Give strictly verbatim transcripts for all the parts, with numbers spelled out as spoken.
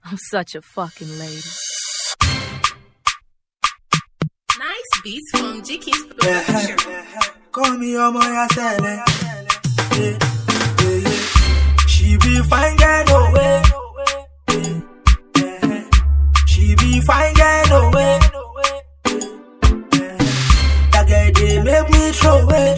I'm such a fucking lady. Nice beats from G K's Yeah, production. call me your boy, I said it. Yeah, yeah, yeah. She be fine, get away. Yeah, yeah. She be fine, get away. Yeah, that girl, they make me throw away.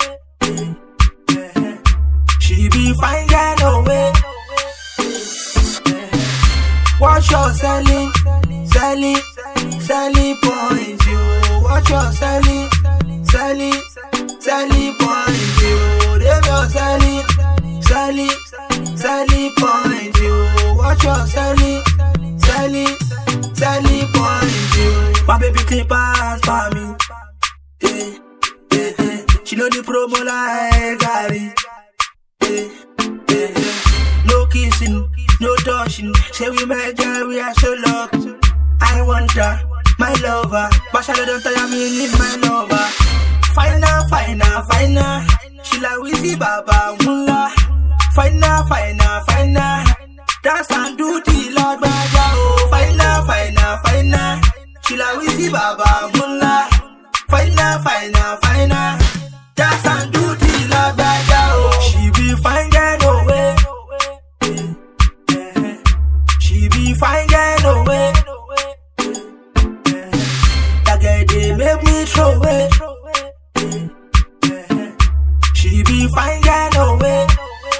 Yeah, she be fine, get away. Yeah. Watch your selling, selling, selling points, you. Watch your selling, selling, selling points, you. Them your selling, selling, selling points, you. Watch your selling, selling, selling points, you. My baby can't pass by me. Eh, eh, eh. She know the promo like Gary. Eh, eh, eh. No kissing, no touching. Say we met girl, we are so lucky. I want her, my lover. But she don't tell me leave my lover. Finer, finer, finer. She like we see Baba Mula. Finer, finer, finer. Dance and do the Lord Baja. Oh, finer, finer, finer. She like we see Baba Mula. Finer, finer, finer. Dance and do the Lord Baja. Oh, she be fine, get away. She be fine, get away. That girl, they make me throw away. She be fine, get away.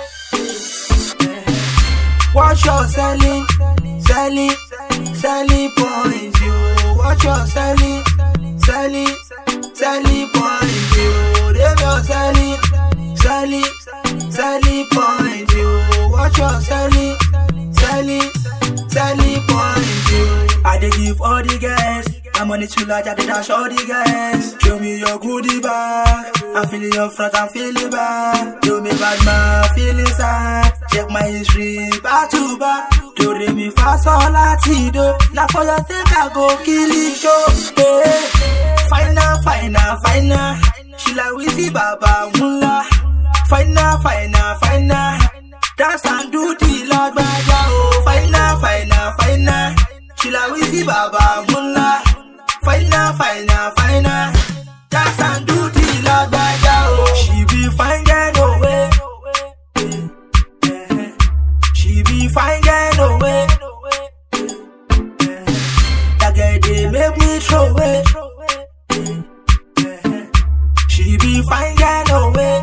Watch your selling, selling, selling points, you. Watch your selling, selling, selling points, you. Them your selling, selling, selling points, you. Watch your selling, selling, selling points, you. I dey give all the guys. I'm on it too large, I did dash all the guys. Show me your goodie bag. I'm feeling your front, I'm feeling back. Do me bad man, feeling sad. Check my history, back to back. Do re mi fa sol la ti do. Now for your sake I go kill it show. Hey, finer, finer, finer. She like we see Baba Mula. Finer, finer, finer. Dance and do the Lord Baja. Oh, finer, finer, finer. She like we see Baba Mula. Finer, finer, finer. Dance and do the Lord Baja. Oh, she be fine, get away. She be fine, get away. That girl, they make me throw away. She be fine, get away.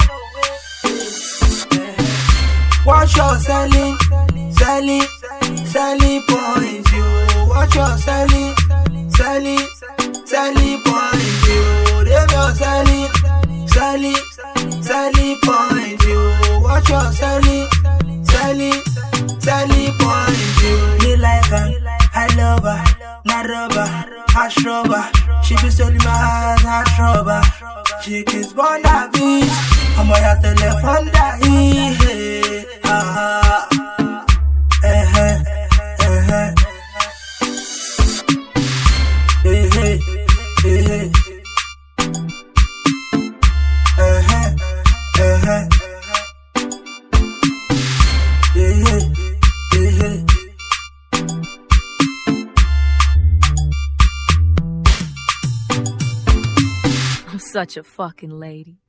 Watch your selling, selling, selling points, you. Watch your selling, selling, selling points, you. Them your selling, selling, selling points, you. Watch your selling, selling, selling points, you. Me like her, I love her, not rubber, hash rubber. She be selling my heart, hot rubber. She kiss born that beat, I'm gonna have to left on that heat. Ah, eh, eh, eh, eh. Hey, hey, hey, hey. Uh-huh, uh-huh. Hey, hey, hey, hey. I'm such a fucking lady.